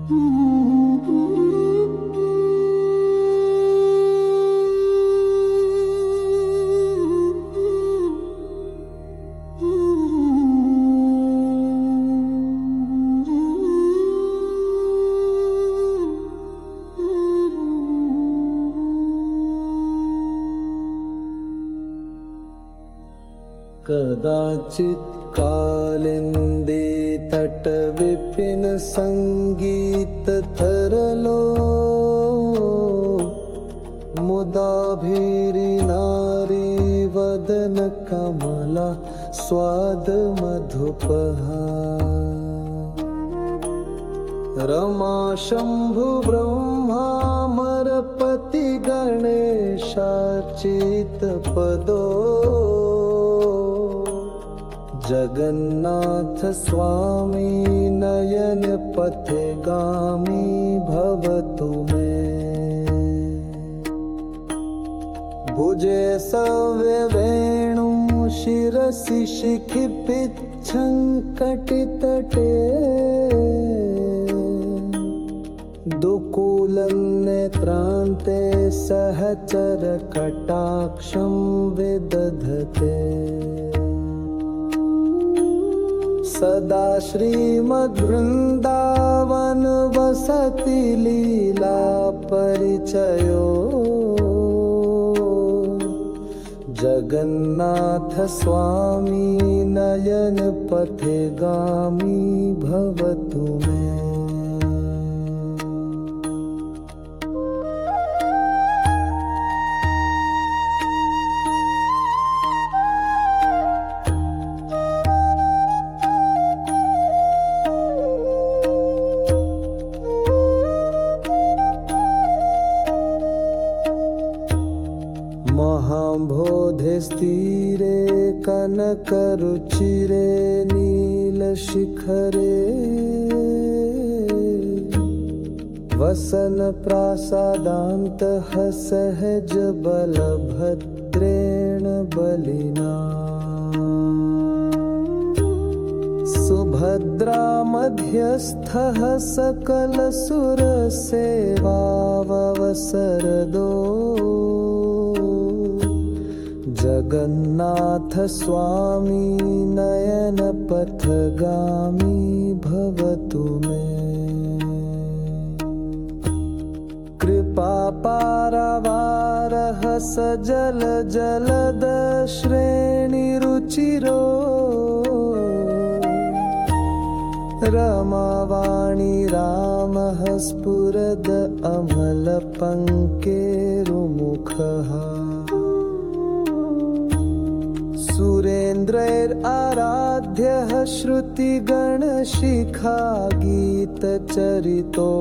कदाचित् कालिंदी तट विपिन संगीत तरलो मुदाभिरी नारी वदन कमला स्वाद मधुपहा रमा शंभु ब्रह्मामरपति गणेशार्चित पदो जगन्नाथ स्वामी नयन पथगामी भवतु मे भुजे सव्य वेणु शिरसि शिखि पिच्छङ्कटितटे दुकूलं नेत्रान्ते सहचर कटाक्षं विदधते सदा श्रीमद्वृन्दावन वसति लीला परिचयो जगन्नाथ स्वामी नयन पथगामी भवतु मे महाबोधिस्थिरे कनकरुचिरे नीलशिखरे वसन प्रासादान्तः सहज बलभद्रेण बलिना सुभद्रा मध्यस्थः सकलसुरसेवावसरदो जगन्नाथ स्वामी नयन पथगामी भवतु मे कृपा पारावारः सजल जलद श्रेणिरुचिरो रमावाणी रामः स्फुरद अमल पंकेरुमुखः सुरेन्द्रैराराध्यः श्रुतिगणशिखा गीतचरितो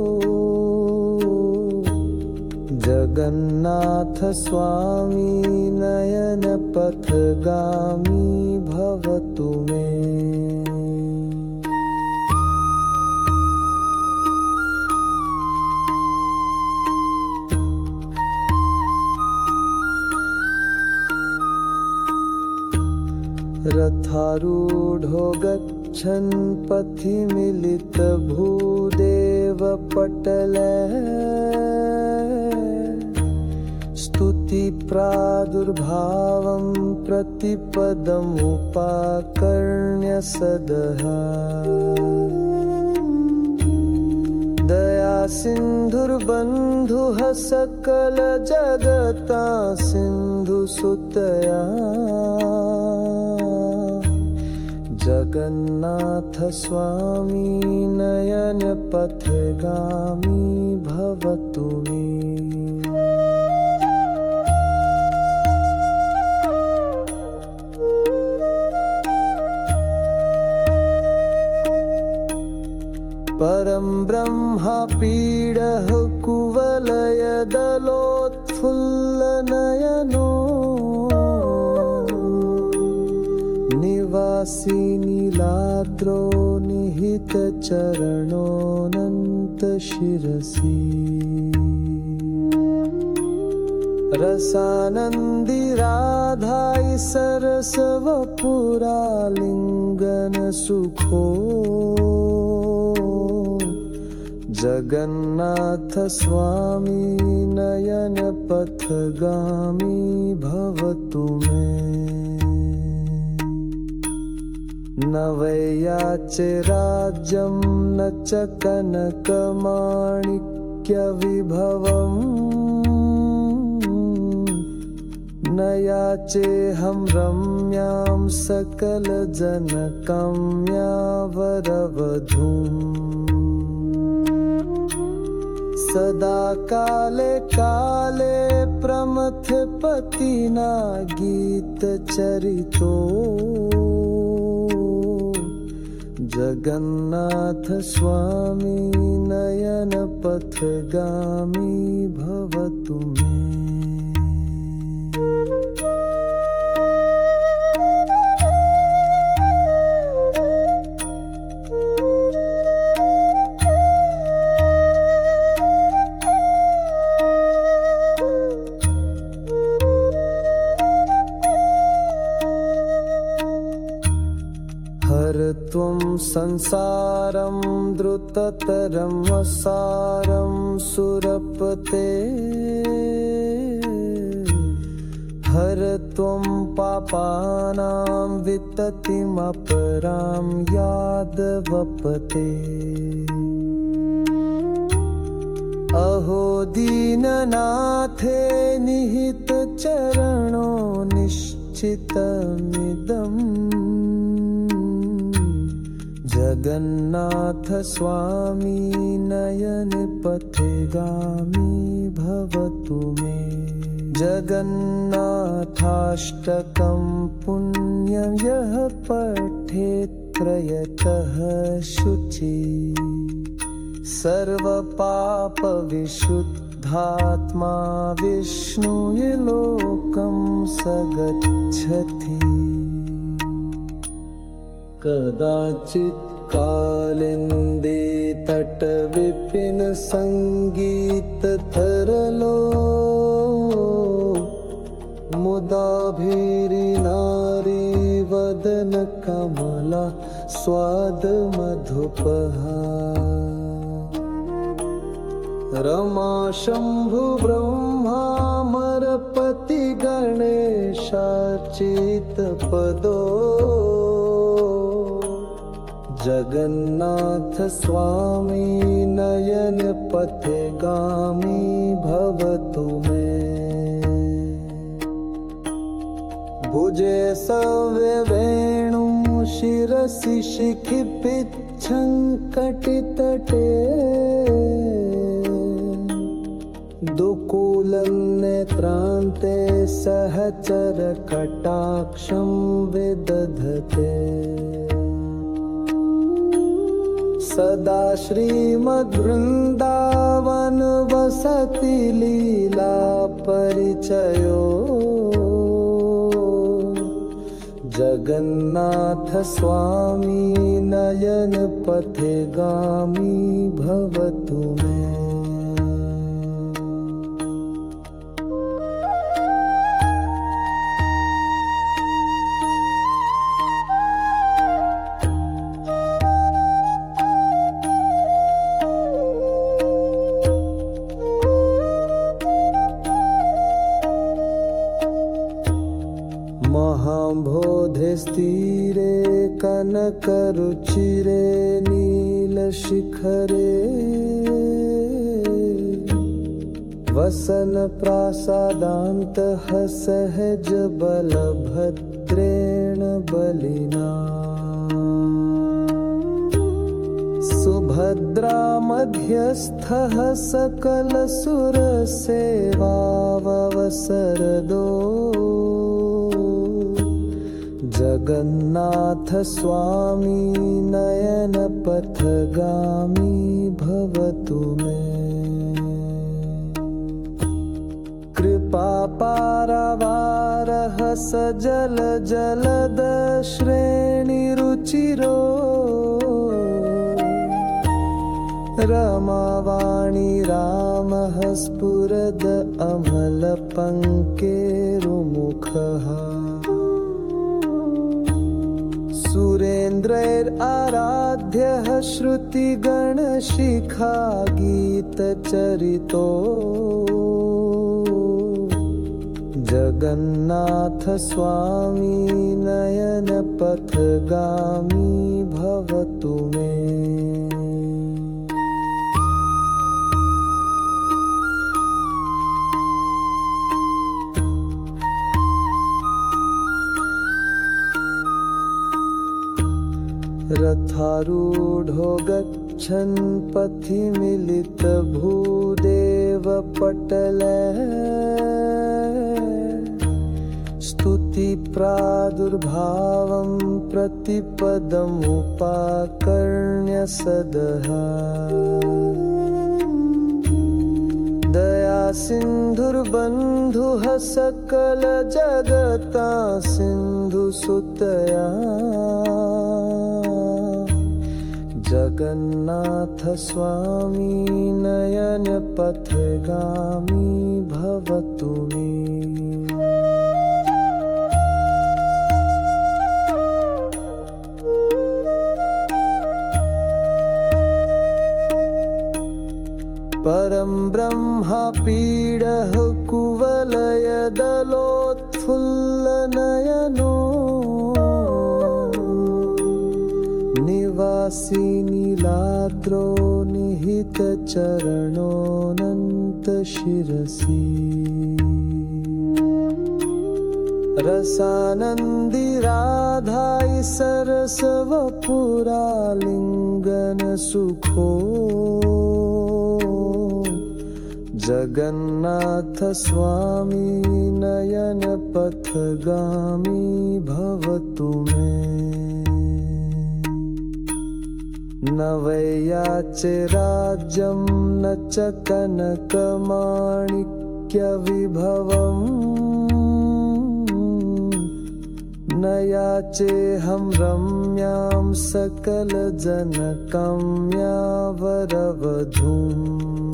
जगन्नाथ स्वामी नयन पथगामी भवतु मे रथारूढ़ो गच्छन् पथि मिलित भूदेव पटले स्तुति प्रादुर्भावं प्रतिपदमुपाकर्ण्य सदहा दया सिन्धुर्बन्धुः सकल जगता सिन्धुसुतया जगन्नाथ स्वामी नयन पथगामी भवतु मे परं ब्रह्मा पीडः कुवलयदलोत्फुल्लनयनो निवासी नीलाद्रो निहितचरणोऽनन्तशिरसि रसानन्दी राधाई सरसवपुरालिङ्गनसुखो जगन्नाथ स्वामी नयन पथगामी भवतु मे। न वै याचे राज्यं न च कनकमाणिक्यविभवम्, न याचेऽहं रम्यां सकलजनकाम्यावरवधूम्। सदा काले काले प्रमथपतिना गीतचरितो, जगन्नाथ स्वामी नयन पथगामी भवतु मे। हर त्वं संसारं द्रुततरं वसारं सुरपते, हर त्वं पापानां विततिमपरां यादवपते। अहो दीननाथे निहितचरणो निश्चितमिदम्, जगन्नाथ स्वामी नयन पथगामी भवतु मे। जगन्नाथाष्टकं पुण्यं यः पठेत् प्रयतः शुचि, सर्वपापविशुद्धात्मा विष्णुलोकं स गच्छति। कदाचित् कालिन्दे तटविपिन संगीत तरलो, मुदाभिरी नारी वदन कमला स्वाद मधुपहा। रमा शंभु ब्रह्मामरपति गणेशार्चित पदो, जगन्नाथ स्वामी नयन पथगामी भवतु मे। भुजे सव्यवेणुं शिरसि शिखिपिच्छं कटितटे, दुकूलं नेत्रान्ते सहचर कटाक्षं विदधते। सदा श्रीमद्वृन्दावन वसति लीला परिचयो, जगन्नाथ स्वामी नयन पथगामी भवतु मे। महाबोधे स्थिरे कनकरुचिरे नीलशिखरे, वसन प्रासादान्तः सहज बलभद्रेण बलिना। सुभद्रा मध्यस्थः सकलसुरसेवावसरदो, जगन्नाथ स्वामी नयन पथगामी भवतु मे। कृपापारवारः सजल जलद श्रेणिरुचिरो, रमावाणी रामः स्फुरद अमलपङ्केरुमुखः। सुरेन्द्र इन्द्रैराराध्यः श्रुतिगणशिखा गीतचरितो जगन्नाथ स्वामी नयनपथगामी भवतु मे। रथारूढो गच्छन् पथि मिलितभूदेवपटलैः स्तुतिप्रादुर्भावं प्रतिपदमुपाकर्ण्य सदहा दयासिन्धुर्बन्धुः सकलजगता सिन्धुसुतया जगन्नाथ स्वामी नयनपथगामी भवतु मे। परं ब्रह्मा पीडः कुवलयदलोत्फुल्लनयनो निवासी नीलाद्रो निहितचरणोऽनन्तशिरसि रसानन्दिराधायि सरसवपुरालिङ्गनसुखो जगन्नाथ स्वामी नयनपथगामी भवतु मे। न वैयाचे राज्यं न च कनकमाणिक्यविभवम् न याचेऽहं रम्यां सकलजनकाम्यावरवधूम्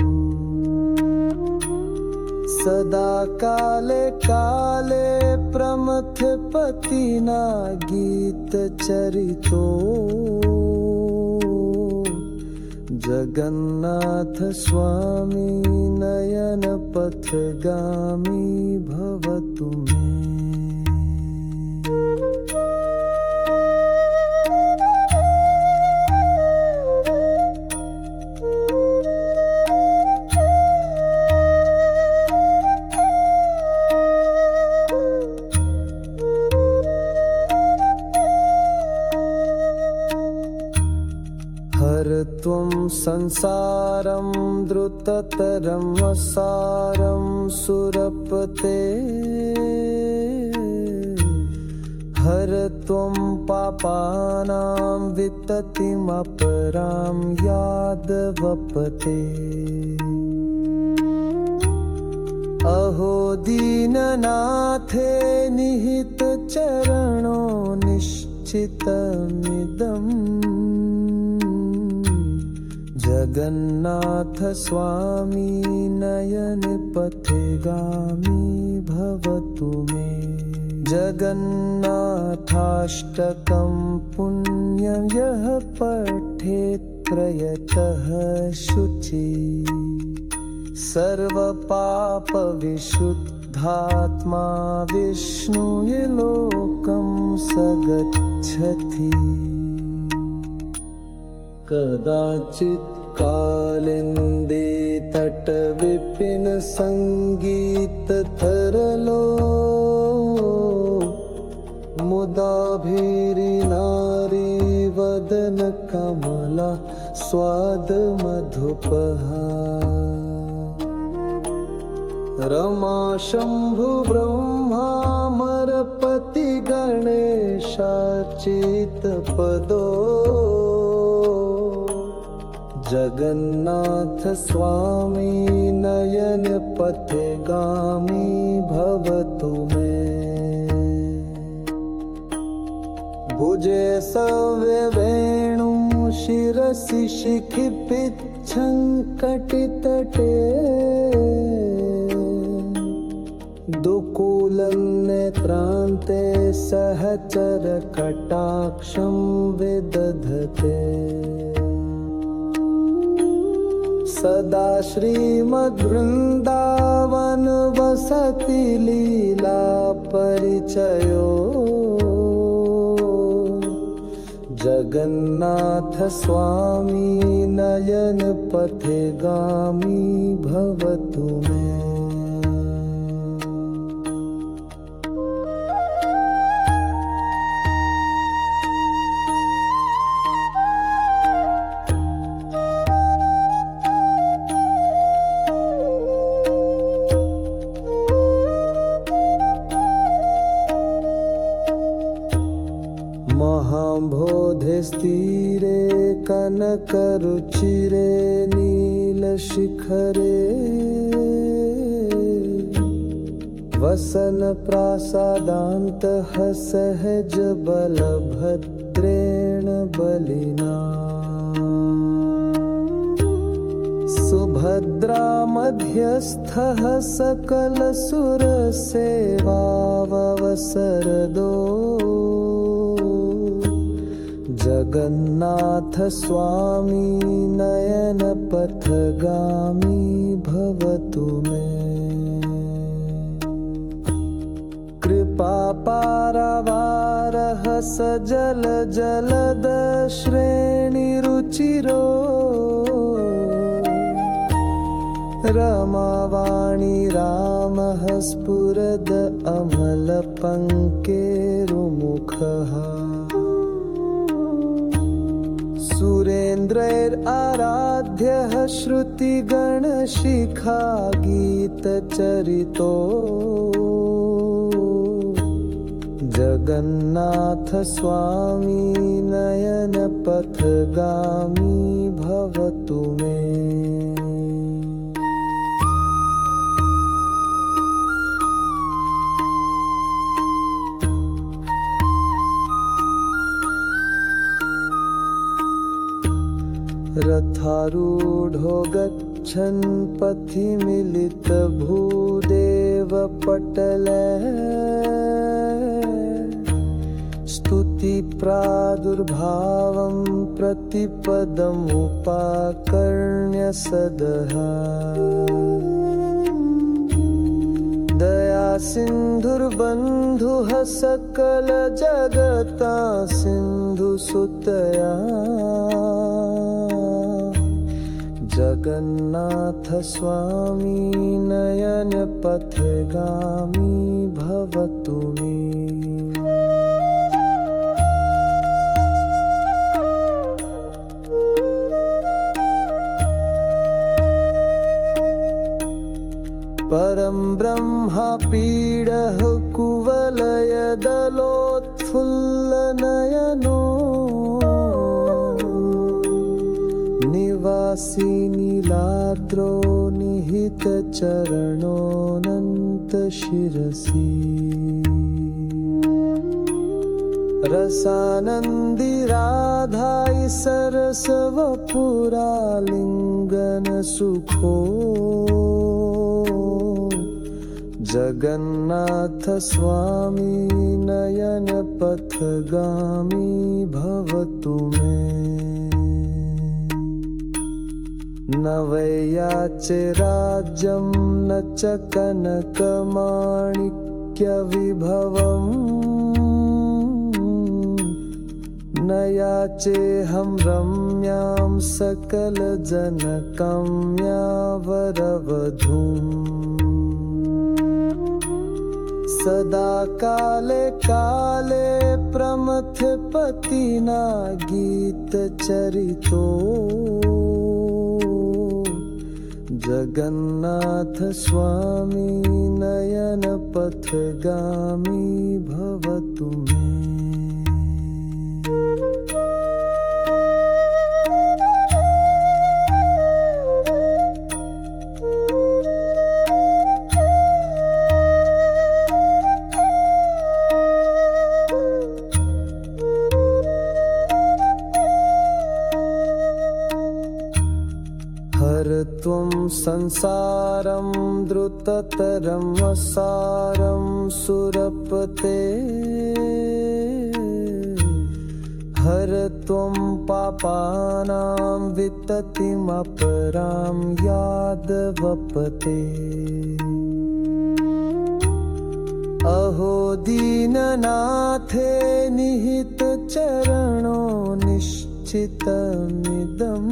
सदा काले काले प्रमथपतिना गीतचरितो जगन्नाथ स्वामी नयनपथगामी भवतु मे। त्वं संसारं द्रुततरं वसारं सुरपते हर त्वं पापानां विततिमपरां यादवपते। अहो दीननाथे निहितचरणो निश्चितमिदम् जगन्नाथ स्वामी नयनपथगामी भवतु मे। जगन्नाथाष्टकं पुण्यं यः पठेत् प्रयतः शुचि सर्वपापविशुद्धात्मा विष्णुलोकं स गच्छति। कदाचित् कालिन्दे तटविपिन संगीत तरलो मुदाभिरी नारी वदन कमला स्वाद मधुपहा रमा शंभु ब्रह्मा मरपति गणेशार्चित पदो जगन्नाथ स्वामी नयनपथगामी भवतु मे। भुजे सव्यवेणुं शिरसि शिखिपिच्छं कटितटे दुकूलनेत्रान्ते सहचरकटाक्षं विदधते सदा श्रीमद्वृन्दावन वसति लीला परिचयो जगन्नाथ स्वामी नयन पथगामी भवतु मे। महाबोधिस्थिरे कनकरुचिरे नीलशिखरे वसन प्रासादान्तः सहज बलभद्रेण बलिना सुभद्रा मध्यस्थः सकलसुरसेवावसरदो जगन्नाथ स्वामी नयन पथगामी भवतु मे। कृपा पारावारः सजल जलद श्रेणिरुचिरो रमावाणी रामः स्फुरद अमलपङ्केरुमुखः सुरेन्द्रैराराध्यः श्रुतिगणशिखा गीतचरितो जगन्नाथ स्वामी नयन पथगामी भवतु मे। रथारूढो गच्छन् पथि मिलितभूदेवपटले स्तुतिप्रादुर्भावं प्रतिपदमुपाकर्ण्य सदहा दया सिन्धुर्बन्धुः सकलजगता सिन्धुसुतया जगन्नाथ स्वामी नयन पथगामी भवतु मे। परं ब्रह्मा पीडः कुवलयदलोत्फुल्लनयनो निवासी नीलाद्रो निहितचरणोऽनन्तशिरसि रसानन्दिराधायि सरसवपुरालिङ्गनसुखो जगन्नाथ स्वामी नयन पथगामी भवतु मे। न वै याचे राज्यं न च कनकमाणिक्यविभवम् न याचेऽहं रम्यां सकलजनकाम्यावरवधूम् सदा काले काले प्रमथपतिना गीतचरितो जगन्नाथ स्वामी नयन पथगामी भवतु मे। त्वं संसारं द्रुततरं सारं सुरपते हर त्वं पापानां विततिमपरां यादवपते अहो दीननाथे निहितचरणो निश्चितमिदम्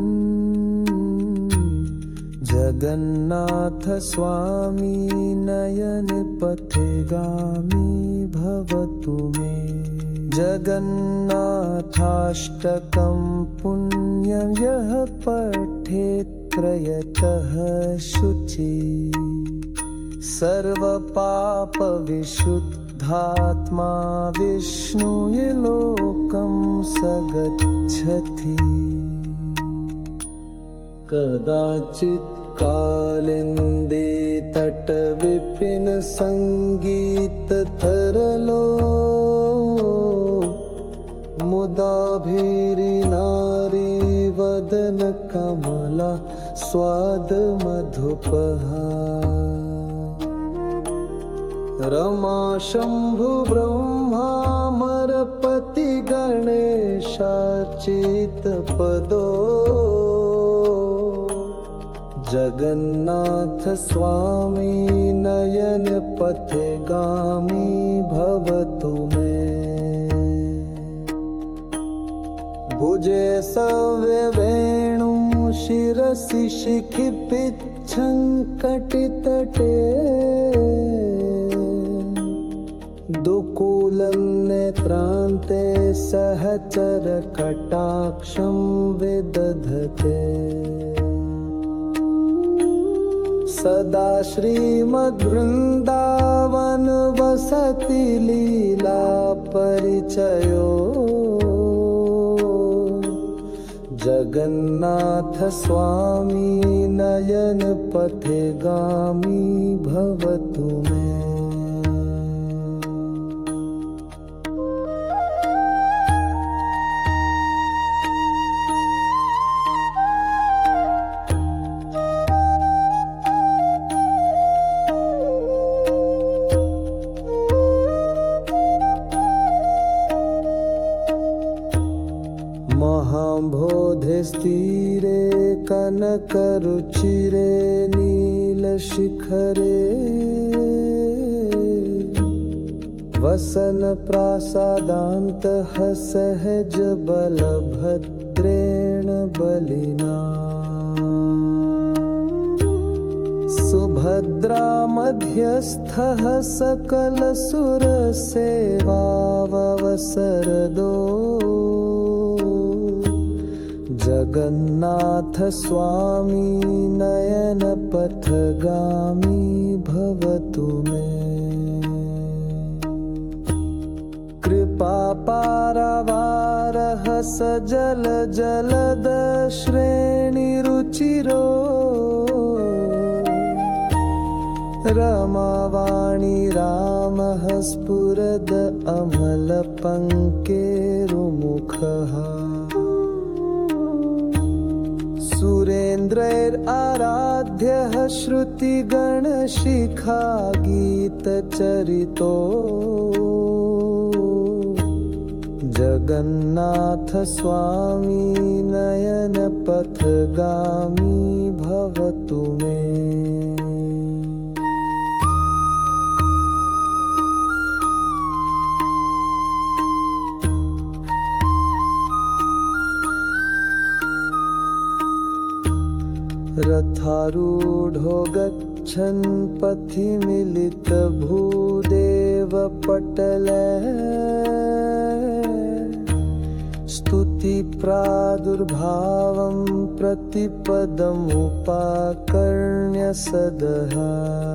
जगन्नाथ स्वामी नयनपथगामी भवतु मे जगन्नाथाष्टकं पुण्यं यः पठेत् त्रयतः शुचि सर्वपापविशुद्धात्मा विष्णुलोकं स गच्छति कदाचित् कालिन्दे तटविपिन संगीततरलो मुदाभिरिनारी वदन कमला स्वाद मधुपहा रमा शंभु ब्रह्मामरपति गणेशार्चित पदो जगन्नाथ स्वामी नयन पथगामी भवतु मे भुजे सव्यवेणु शिरसि शिखिपिच्छङ्कटितटे दुकूलं नेत्रान्ते सहचर कटाक्षं विदधते सदा श्रीमद्वृन्दावन वसति लीला परिचयो जगन्नाथ स्वामी नयन पथगामी भवतु मे महाबोधिस्थिरे कनकरुचिरे नीलशिखरे वसन प्रासादान्तः सहज बलभद्रेण बलिना सुभद्रा मध्यस्थः सकलसुरसेवावसरदो जगन्नाथ स्वामी नयन पथगामी भवतु मे कृपापारवारः सजल जलद श्रेणिरुचिरो रमावाणी रामः स्फुरद अमलपङ्केरुमुखः सुरेन्द्रैराराध्यः श्रुतिगणशिखा गीतचरितो जगन्नाथ स्वामी नयन पथगामी भवतु मे रथारूढो गच्छन् पथि मिलित भूदेव पटले स्तुति प्रादुर्भावं प्रतिपदमुपाकर्ण्य सदहा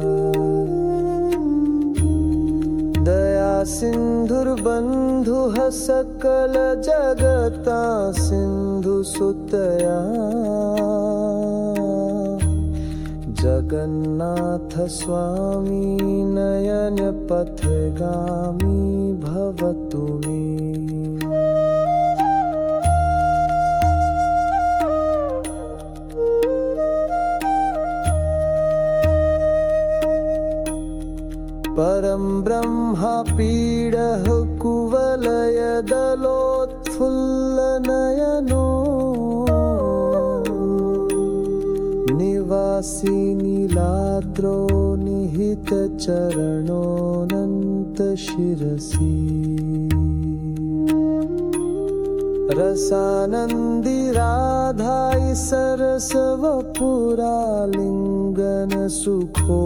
दया सिन्धुर्बन्धुः सकल जगता सिन्धुसुतया जगन्नाथ स्वामी नयन पथगामी भवतु मे ब्रह्मपीडः कुवलयदलोत्फुल्लनयनो निवासी नीलाद्रो निहितचरणोऽनन्तशिरसि रसानन्दिराधाय सरसवपुरालिङ्गनसुखो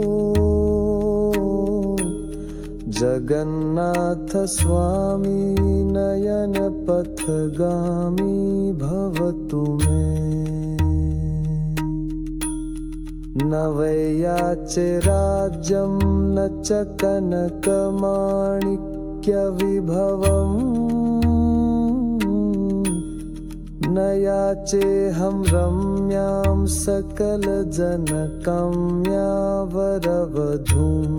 जगन्नाथ स्वामी नयनपथगामी भवतु मे। न वै याचे राज्यं न च कनकमाणिक्यविभवम् न याचेऽहं रम्यां सकलजनकाम्यावरवधूम्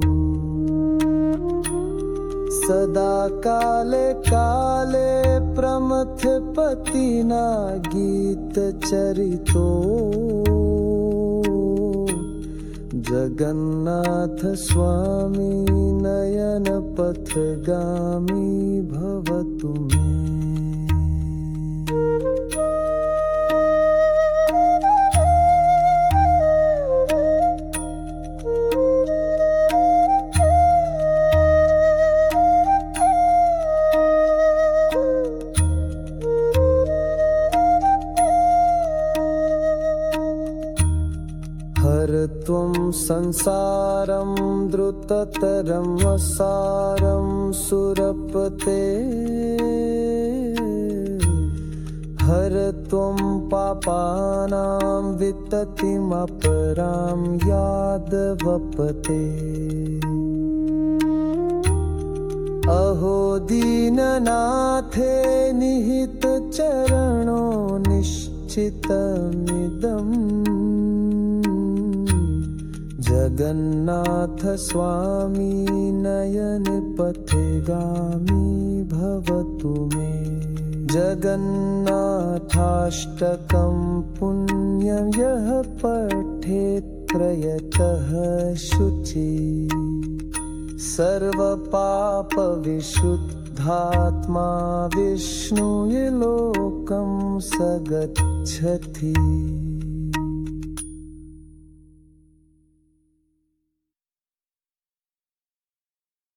सदा काले काले प्रमथपतिना गीतचरितो जगन्नाथ स्वामी नयनपथगामी भवतु मे। हर त्वं संसारं द्रुततरं वसारं सुरपते हर त्वं पापानां विततिमपरां यादवपते। अहो दीननाथे निहितचरणो निश्चितमिदम् जगन्नाथ स्वामी नयनपथगामी भवतु मे। जगन्नाथाष्टकं पुण्यं यः पठेत् प्रयतः शुचि सर्वपापविशुद्धात्मा विष्णुलोकं स गच्छति।